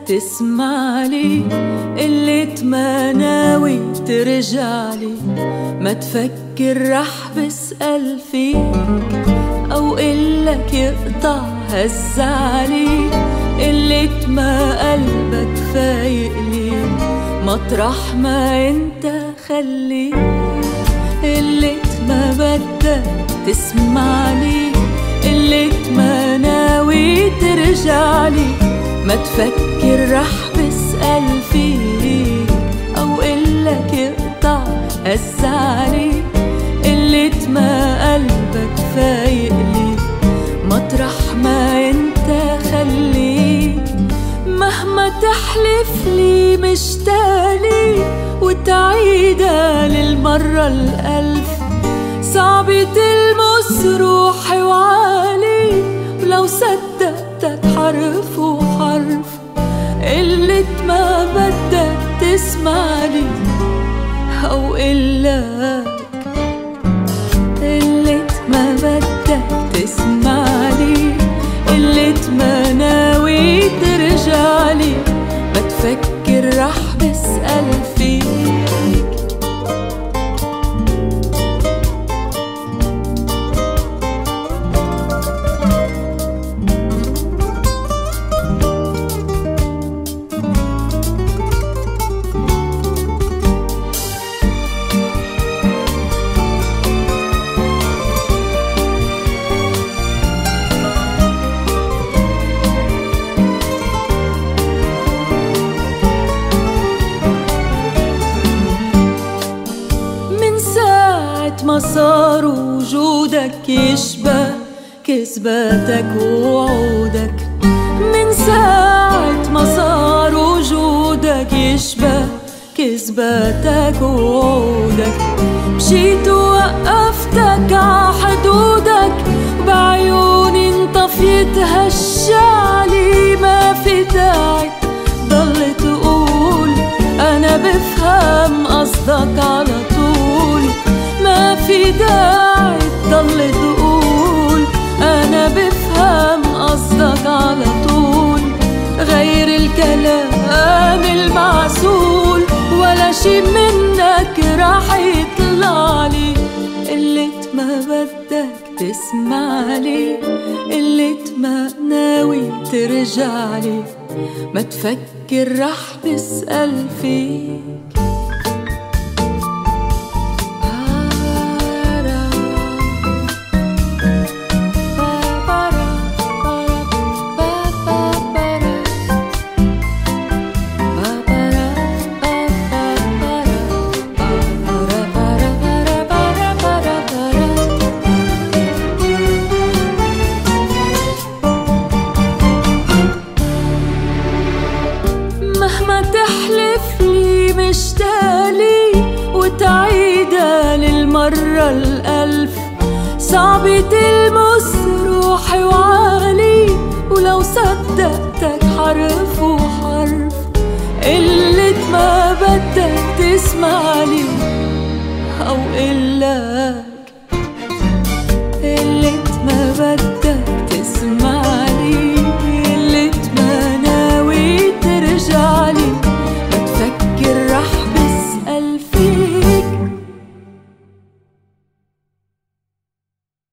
تسمعلي، قلت ما ناوي ترجعلي، ما تفكر رح بسأل فيك أو قلك يقطع هالزعلي. قلت ما قلبك فايقلي، مطرح ما انت خلي. قلت ما بدك تسمعلي، قلت ما ناوي ترجعلي، ما تفكر رح بسأل فيك أو قلك يقطع هالزعلي. قلت ما قلبك فايقلي، مطرح ما انت خلي. مهما تحلف لي مشتاقلي وتعيدها للمرة الألف، صعبة تلمس روحي وعالي، ولو صدقتك حرف وحرف. قلت ما بدك تسمعلي أو قلك، قلت ما بدك تسمعلي، قلت ما ناوي ترجعلي، ما تفكر رح بسأل فيك. ما صار وجودك يشبه كذباتك ووعودك، من ساعة ما صار وجودك يشبه كذباتك ووعودك. مشيت ووقفتك عحدودك، بعيوني انطفيت هالشعلي. ما في داعي ضل تقول أنا بفهم قصدك على طول، ما في داعي تضل تقول أنا بفهم قصدك على طول. غير الكلام المعسول ولا شي منك راح يطلعلي. قلت ما بدك تسمعلي، قلت ما ناوي ترجعلي، ما تفكر رح بسأل فيك. مهما تحلف لي مشتاقلي وتعيدها للمرة الألف، صعبة تلمس روحي وعالي، ولو صدقتك حرف وحرف. قلت ما بدك تسمعلي أو قلك، قلت ما بدك